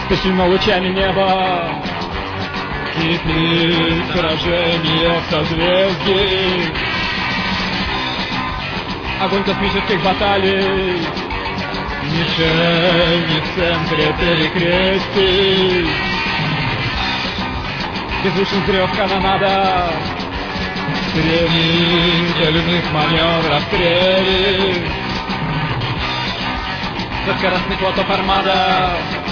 Освещено лучами неба, кипит сражение в созвездии. Огонь космических баталий, мишени в центре перекрестий. Беззвучный взрыв канонада, стремительных маневров стрели. За скоростный флотов армада,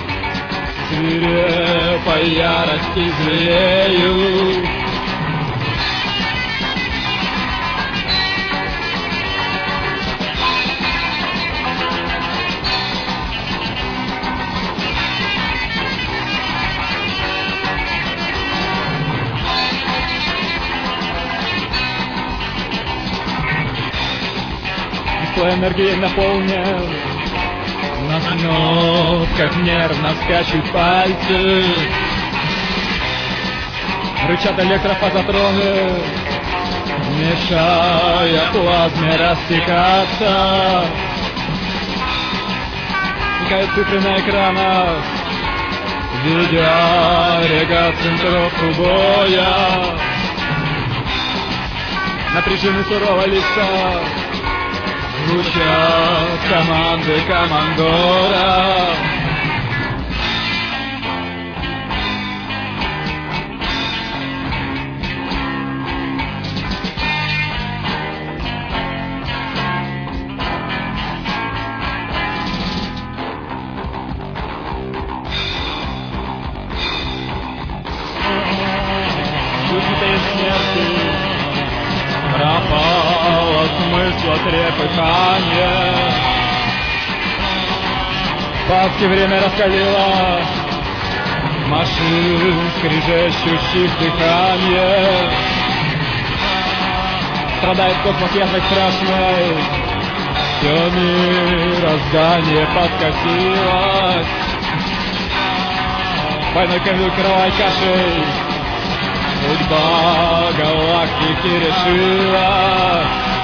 свирепой ярости злеют. Дисплей энергией наполнен, на кнопках нервно скачут пальцы, рычат электрофазотроны, мешая плазме растекаться. Мелькают цифры на экранах, видеорегоцентровку боя. Напряжены суровые лица, звучат команды командора. Душитые смерти, пропало смысла трепыхания. Паски время раскалило, машин скрежещущих дыхание. Страдает космос язвой страшной, все мироздание подкосилось. Двойной кровавой кашей судьба галактики решила.